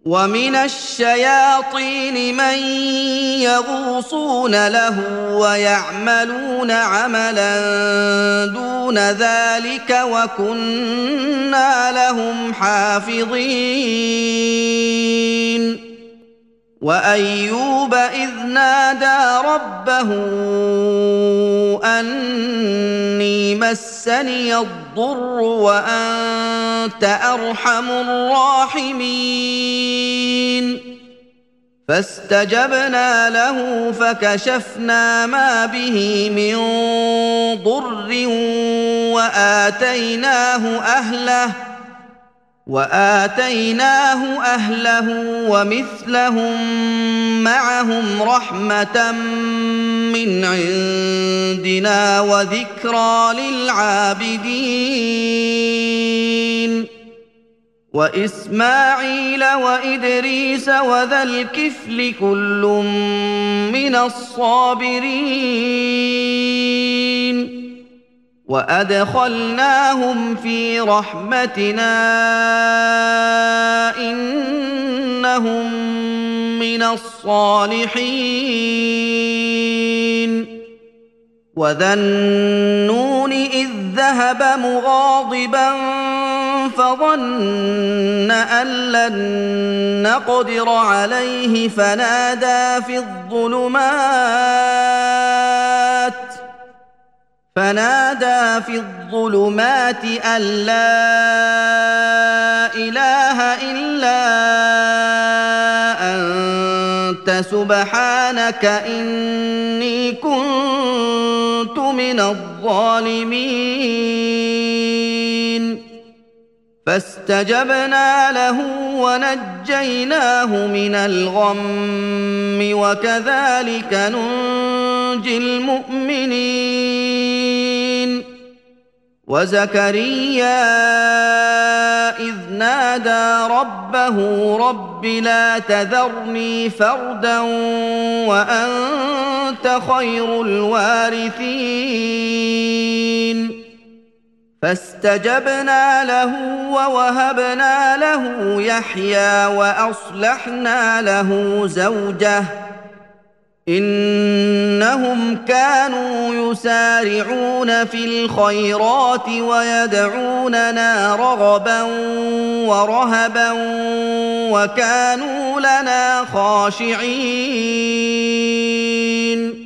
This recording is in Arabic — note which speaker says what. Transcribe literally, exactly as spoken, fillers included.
Speaker 1: ومن الشياطين من يغوصون له ويعملون عملا دون ذلك وكنا لهم حافظين وأيوب إذ نادى ربه أني مسني الضر وأنت أرحم الراحمين فاستجبنا له فكشفنا ما به من ضر وآتيناه أهله وآتيناه أهله ومثلهم معهم رحمة من عندنا وذكرى للعابدين وإسماعيل وإدريس وذا الكفل كل من الصابرين وأدخلناهم في رحمتنا إنهم من الصالحين وذا النون إذ ذهب مغاضبا فظن أن لن نقدر عليه فنادى في الظلمات فنادى في الظلمات أن لا إله إلا أنت سبحانك إني كنت من الظالمين فاستجبنا له ونجيناه من الغم وكذلك ننجي المؤمنين وزكريا إذ نادى ربه رب لا تذرني فردا وأنت خير الوارثين فاستجبنا له ووهبنا له يحيى وأصلحنا له زوجه إنهم كانوا يسارعون في الخيرات ويدعوننا رغبا ورهبا وكانوا لنا خاشعين